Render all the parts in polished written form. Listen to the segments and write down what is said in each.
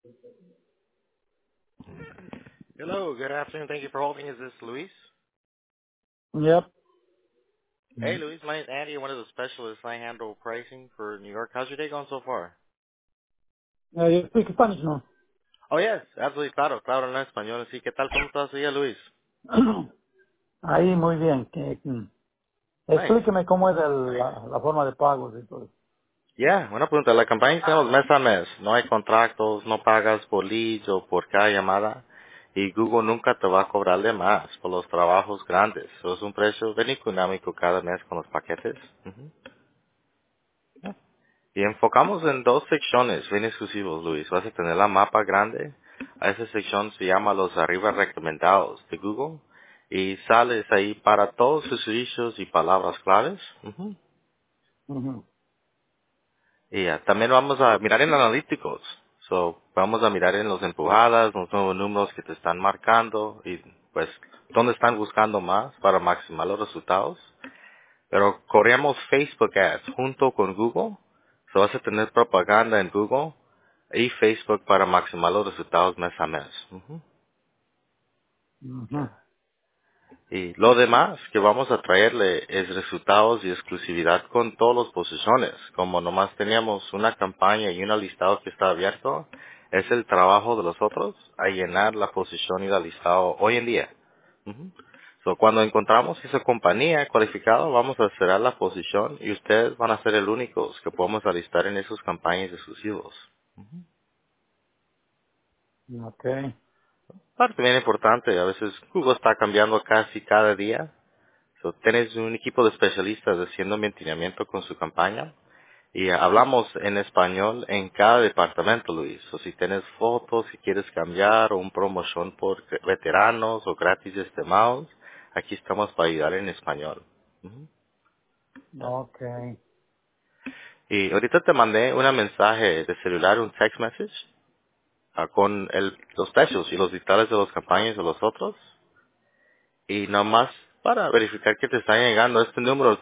Hello, good afternoon. Thank you for holding. Is this Luis? Yep. Hey, Luis. My name is Andy. I'm one of the specialists. I handle pricing for New York. How's your day going so far? You speak Spanish, no? Oh, yes. Absolutely. Claro. Claro, en español. Sí, ¿qué tal? ¿Cómo estás hoy, Luis? Ahí, muy bien. Nice. Explíqueme cómo es la forma de pagos y todo. Yeah, buena pregunta. La campaña que tenemos mes a mes. No hay contratos, no pagas por leads o por cada llamada. Y Google nunca te va a cobrar de más por los trabajos grandes. Eso es un precio bien económico cada mes con los paquetes. Ujú. Y enfocamos en dos secciones bien exclusivos, Luis. Vas a tener la mapa grande. A esa sección se llama los arriba recomendados de Google. Y sales ahí para todos sus servicios y palabras claves. Ujú. Ujú. Y también vamos a mirar en analíticos. So, vamos a mirar en los empujadas, los nuevos números que te están marcando y pues dónde están buscando más para maximizar los resultados. Pero corremos Facebook Ads junto con Google. So vas a tener propaganda en Google y Facebook para maximizar los resultados mes a mes. Ujú. Ujú. Y lo demás que vamos a traerle es resultados y exclusividad con todas las posiciones. Como nomás teníamos una campaña y un listado que está abierto, es el trabajo de los otros a llenar la posición y el listado hoy en día. Ujú. So, cuando encontramos esa compañía cualificada, vamos a cerrar la posición y ustedes van a ser el únicos que podemos alistar en esas campañas exclusivos. Ok. Parte bien importante, a veces Google está cambiando casi cada día. So, tienes un equipo de especialistas haciendo mantenimiento con su campaña y hablamos en español en cada departamento, Luis. O si tienes fotos, si quieres cambiar o un promoción por veteranos o gratis estimados, aquí estamos para ayudar en español. Ujú. Ok. Y ahorita te mandé un mensaje de celular, un text message, con los precios y los detalles de las campañas de los otros. Y nomás para verificar que te está llegando este número,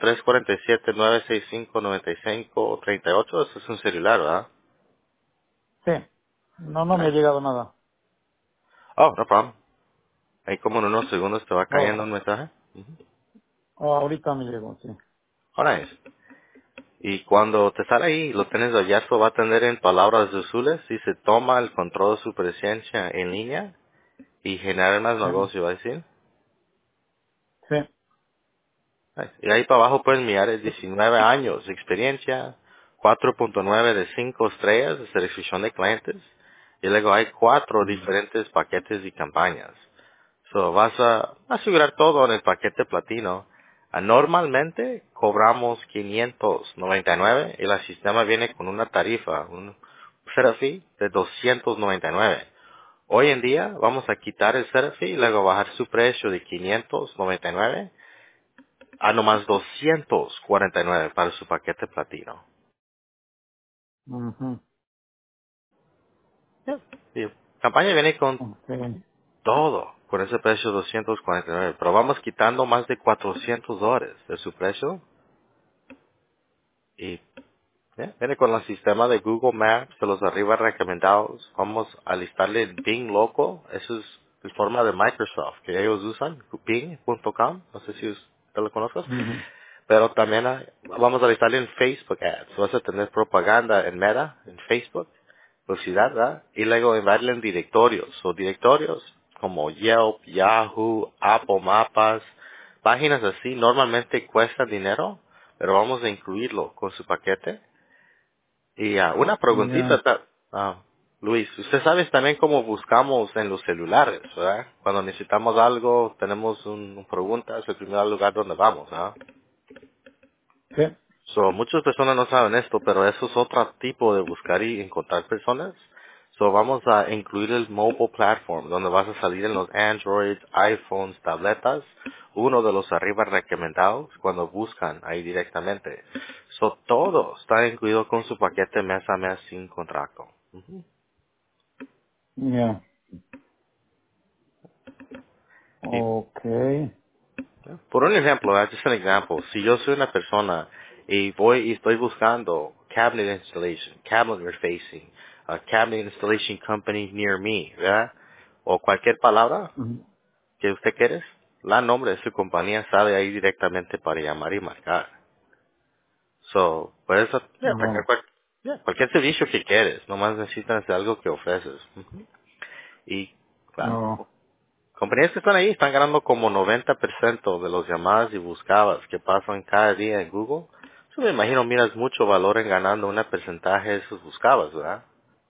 347-965-9538, eso es un celular, ¿verdad? Sí. No me ha Nice. llegado nada. Oh, no problem. Ahí como en unos segundos te va Oh, cayendo un mensaje. Ujú. ahorita me llegó, sí. Oh, nice. Y cuando te sale ahí, lo tienes allá, eso va a tener en palabras azules y se toma el control de su presencia en línea y generar más Sí. negocio, ¿va a decir? Sí. Y ahí para abajo puedes mirar el 19 años de experiencia, 4.9 de 5 estrellas de selección de clientes, y luego hay cuatro Mm. diferentes paquetes y campañas. So, vas a asegurar todo en el paquete platino. Normalmente cobramos 599 y el sistema viene con una tarifa, un setup fee de 299. Hoy en día vamos a quitar el setup fee y luego bajar su precio de 599 a nomás 249 para su paquete platino. Ujú. Yeah. Y campaña viene con Ok. todo, por ese precio de 249, pero vamos quitando más de $400 de su precio y viene con el sistema de Google Maps, de los arriba recomendados. Vamos a listarle Bing Local, eso es la forma de Microsoft que ellos usan, bing.com, no sé si usted lo conozcas. Ujú. Pero también vamos a listarle en Facebook Ads. Vas a tener propaganda en Meta, en Facebook, publicidad, ¿verdad? Y luego darle en directorios. O directorios como Yelp, Yahoo, Apple Mapas, páginas así normalmente cuestan dinero, pero vamos a incluirlo con su paquete. Y una preguntita, Ya. Luis, usted sabe también cómo buscamos en los celulares, ¿verdad? Cuando necesitamos algo, tenemos una pregunta, es el primer lugar donde vamos, ¿verdad? Sí. So, muchas personas no saben esto, pero eso es otro tipo de buscar y encontrar personas. So, vamos a incluir el mobile platform, donde vas a salir en los Android, iPhones, tabletas, uno de los arriba recomendados cuando buscan ahí directamente. So, todo está incluido con su paquete mes a mes sin contrato. Ujú. Ya. Y Ok. por un ejemplo, just an example, si yo soy una persona y voy y estoy buscando cabinet installation, cabinet refacing, cabinet installation company near me, ¿verdad? O cualquier palabra Ujú. que usted quiere, la nombre de su compañía sabe ahí directamente para llamar y marcar. So, puedes atacar Ajá. cualquier servicio que quieres, nomás necesitas de algo que ofreces. Ujú. Y, claro, No, compañías que están ahí están ganando como 90% de los llamadas y buscadas que pasan cada día en Google. Yo me imagino miras mucho valor en ganando un porcentaje de sus buscadas, ¿verdad?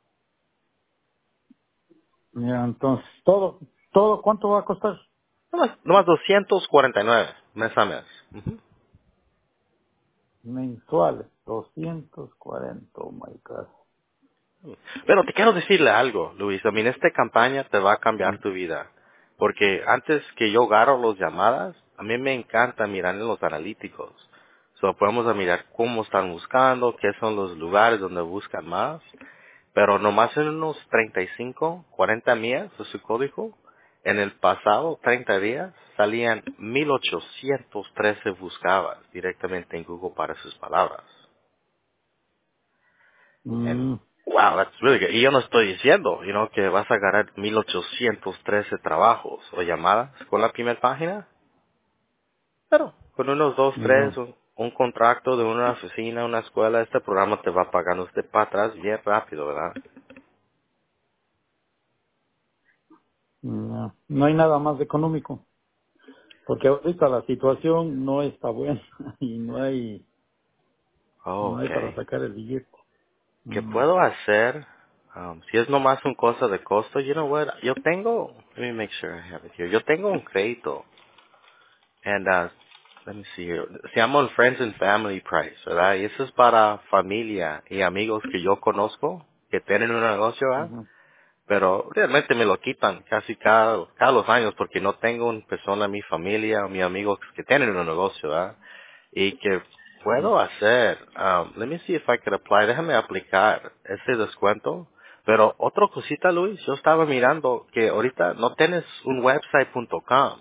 ya, entonces, todo, ¿cuánto va a costar? Nomás 249 mes a mes. Ujú. Mensuales, 240, oh my God. Pero te quiero decirle algo, Luis. A mí, esta campaña te va a cambiar tu vida. Porque antes que yo agarro las llamadas, a mí me encanta mirar en los analíticos. So, podemos a mirar cómo están buscando, qué son los lugares donde buscan más. Pero nomás en unos 35, 40 millas de su código, en el pasado 30 días salían 1813 buscadas directamente en Google para sus palabras. And, Mm, wow, that's really good. Y yo no estoy diciendo, que vas a ganar 1813 trabajos o llamadas con la primera página, pero con unos dos, tres, no, un contrato de una oficina, una escuela, este programa te va pagando usted para atrás bien rápido, ¿verdad? no, no hay nada más económico, porque ahorita la situación no está buena y Oh, no hay para okay. sacar el billete. ¿Qué Mm, puedo hacer? Si es nomás un cosa de costo, you know what? Yo tengo, let me make sure I have it here. Yo tengo un crédito. And, let me see here. Se llama un Friends and Family Price, ¿verdad? Y eso es para familia y amigos que yo conozco que tienen un negocio, ¿verdad? ujú, Pero realmente me lo quitan casi cada los años porque no tengo una persona en mi familia o mis amigos que tienen un negocio, ¿verdad? Y que puedo hacer, let me see if I could apply, déjame aplicar ese descuento. Pero otra cosita, Luis, yo estaba mirando que ahorita no tienes un website.com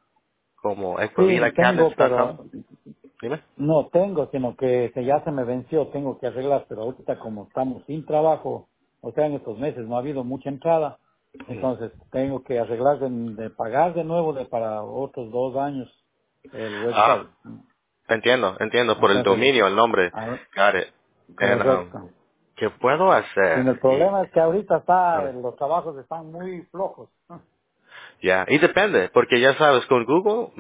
como sí, tengo, ecovilacabinets.com. pero Dime. no tengo, sino que ya se me venció, tengo que arreglar, pero ahorita como estamos sin trabajo, o sea, en estos meses no ha habido mucha entrada, Mm. entonces tengo que arreglar de pagar de nuevo para otros 2 años el Ah, website. entiendo, por el Entonces, dominio, el nombre. ah, Got it. And, correcto. ¿qué puedo Sí, hacer? el Y, problema es que ahorita dime. los trabajos están muy flojos. Ya, y depende, porque ya sabes, con Google,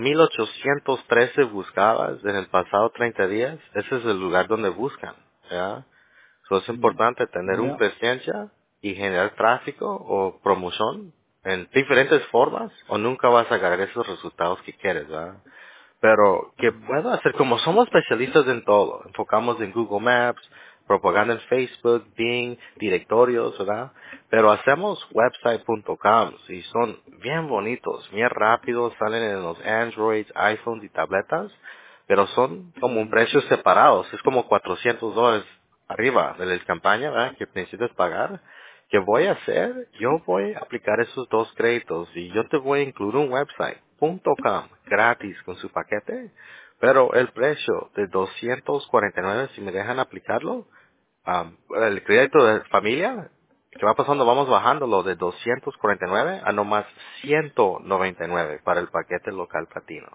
1813 buscabas en el pasado 30 días, ese es el lugar donde buscan, ¿ya? So, es importante tener una Ya. presencia y generar tráfico o promoción en diferentes formas, o nunca vas a ganar esos resultados que quieres, ¿verdad? Pero, ¿qué puedo hacer? Como somos especialistas en todo, enfocamos en Google Maps, propaganda en Facebook, Bing, directorios, ¿verdad? Pero hacemos website.com y son bien bonitos, bien rápidos, salen en los Androids, iPhones y tabletas, pero son como un precio separados, es como $400 arriba de la campaña, ¿verdad? Que necesitas pagar. ¿Qué voy a hacer? Yo voy a aplicar esos dos créditos y yo te voy a incluir un website.com gratis con su paquete, pero el precio de 249 si me dejan aplicarlo, el crédito de familia que va pasando, vamos bajándolo de 249 a nomás 199 para el paquete local platino.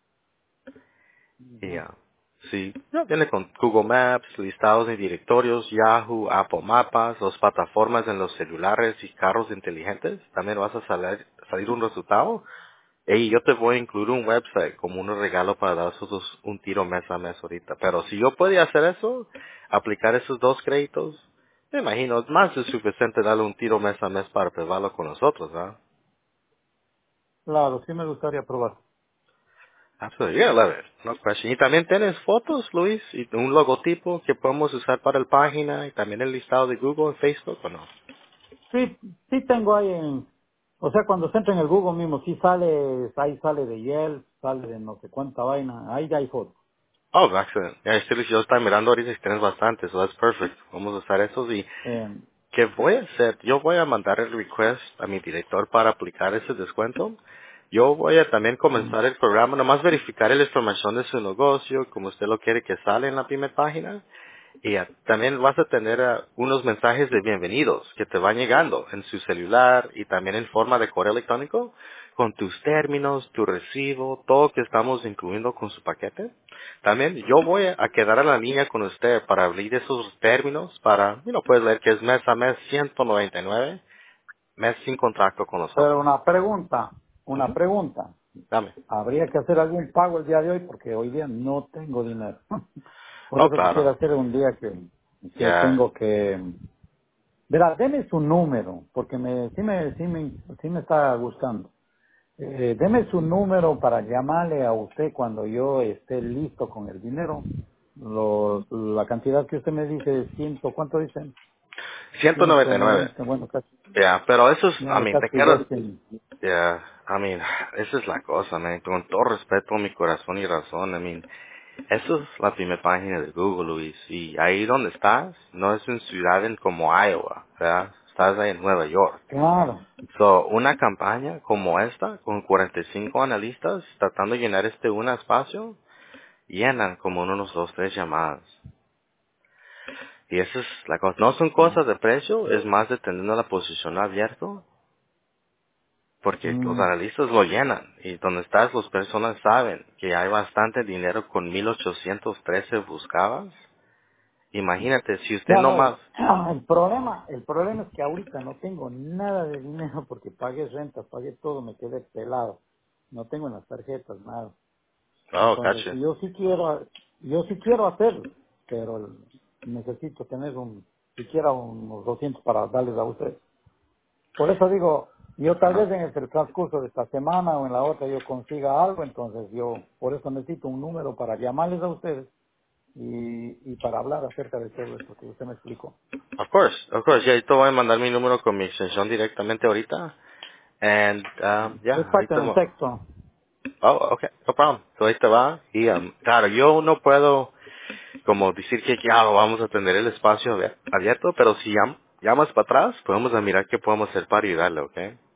Y Ujú. ya. Sí, ya viene con Google Maps, listados de directorios, Yahoo, Apple Mapas, las plataformas en los celulares y carros inteligentes. También vas a salir un resultado. Y yo te voy a incluir un website como un regalo para dar esos un tiro mes a mes ahorita. Pero si yo podía hacer eso, aplicar esos dos créditos, me imagino, es más de suficiente darle un tiro mes a mes para probarlo con nosotros, ¿no? Claro, sí me gustaría probar. Absolutely, yeah, love it. No question. Y también tienes fotos, Luis, y un logotipo que podemos usar para la página y también el listado de Google, Facebook, ¿o no? Sí, sí tengo ahí o sea, cuando se entra en el Google mismo, sí sale, ahí sale de Yelp, sale de no sé cuánta vaina, ahí ya hay fotos. Oh, excellent. Yeah, Luis, yo estaba mirando ahorita y tienes bastante, so that's perfect. Vamos a usar esos y Eh, ¿qué voy a hacer? Yo voy a mandar el request a mi director para aplicar ese descuento. Yo voy a también comenzar el programa, nomás verificar la información de su negocio, como usted lo quiere que sale en la primera página. Y también vas a tener unos mensajes de bienvenidos que te van llegando en su celular y también en forma de correo electrónico con tus términos, tu recibo, todo que estamos incluyendo con su paquete. También yo voy a quedar en la línea con usted para abrir esos términos para, puedes leer que es mes a mes 199, mes sin contrato con Pero nosotros. una Ujú. pregunta. Dame. Habría que hacer algún pago el día de hoy porque hoy día no tengo dinero. Por Oh, eso quisiera claro. hacer un día que Ya. tengo que... Verá, deme su número, porque sí me está gustando. Deme su número para llamarle a usted cuando yo esté listo con el dinero. La cantidad que usted me dice, ¿cuánto dicen? 199. 190, bueno, casi, Ya, pero eso es, ya te casi quiero, 200. yeah, esa es la cosa, man. Con todo respeto, mi corazón y razón, eso es la primera página de Google, Luis. Y ahí donde estás, no es en ciudad como Iowa, ¿verdad? Estás ahí en Nueva York. Claro. So, una campaña como esta, con 45 analistas tratando de llenar un espacio, llenan como en unos 2, 3 llamadas. Y esa es la cosa. No son cosas de precio, es más de tener la posición abierta. Porque los Mm. analistas lo llenan y donde estás las personas saben que hay bastante dinero con 1813 buscadas. Imagínate, si usted Ya no no, más... el problema es que ahorita no tengo nada de dinero porque pagué renta, pagué todo, me quedé pelado. No tengo en las tarjetas nada. Oh, Entonces, caché. yo sí quiero hacerlo, pero necesito tener siquiera unos 200 para darles a ustedes. Por eso digo, yo tal Ajá. vez en el transcurso de esta semana o en la otra yo consiga algo, entonces yo por eso necesito un número para llamarles a ustedes y para hablar acerca de todo esto que usted me explicó. Of course. Ya, te voy a mandar mi número con mi extensión directamente ahorita. And, Es ya, parte ahorita... del texto. Oh, okay, no problem. So, ahí te va. Y, claro, yo no puedo como decir que ya vamos a tener el espacio abierto, pero si llamas para atrás, podemos a mirar qué podemos hacer para ayudarle, ¿ok?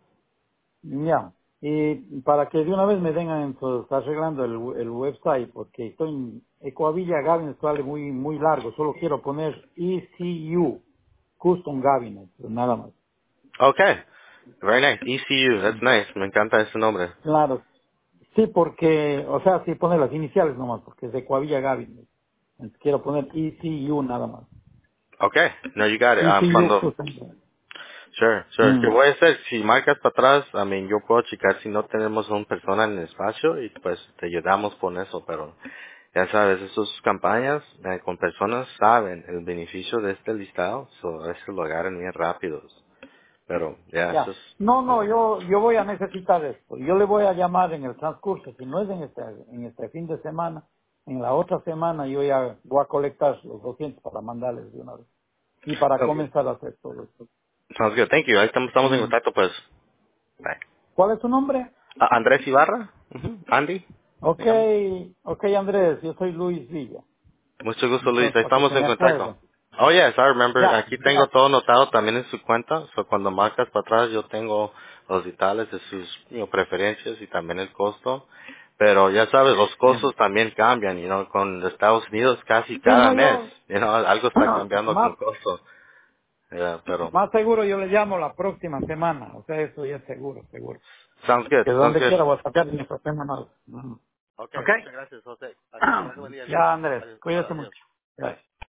Ya. Y para que de una vez me vengan entonces arreglando el website, porque estoy en Ecoavilla Gabinet, sale muy largo. Solo quiero poner ECU, Custom Gabinet, nada más. Okay. Very nice. ECU. That's nice. Me encanta ese nombre. Claro. Sí, porque, o sea, sí pone las iniciales nomás, porque es Ecoavilla Gabinet. Entonces quiero poner ECU nada más. Okay. No, you got it. ECU Cuando... Custom Gabinet. Sure. ¿Qué Mm. voy a hacer? Si marcas para atrás, yo puedo checar si no tenemos una persona en el espacio y pues te ayudamos con eso, pero ya sabes, esas campañas con personas saben el beneficio de este listado, so a veces lo agarran bien rápidos. Pero ya, eso Ya. es... No, ya. yo voy a necesitar esto. Yo le voy a llamar en el transcurso, si no es en este fin de semana, en la otra semana yo ya voy a colectar los 200 para mandarles de una vez. Y para Sounds good. comenzar a hacer todo esto. Sounds good. Thank you. Ahí estamos en Mm. contacto, pues. Bye. ¿Cuál es su nombre? Andrés Ibarra. Ujú. Andy. Ok, Me llamo. ok Andrés, yo soy Luis Villa. Mucho gusto, Luis. Entonces, Ahí para que estamos se en me contacto. acuerde. Oh, yes, I remember. Ya, Aquí tengo gracias. todo notado también en su cuenta. So, cuando marcas para atrás, yo tengo los detalles de sus preferencias y también el costo. Pero ya sabes, los Bien. costos también cambian, con Estados Unidos casi Sí, cada no, mes. yo, Algo está cambiando con más, costo. Pero, más seguro yo le llamo la próxima semana. O sea, eso ya es seguro, seguro. sounds good, Que sounds donde good. quiera voy a sacar mi sistema nada. Okay, ¿Ok? muchas gracias, José. Que tengas un buen día, viejo. Ya, Andrés, Adiós, cuídate adiós. mucho. Gracias.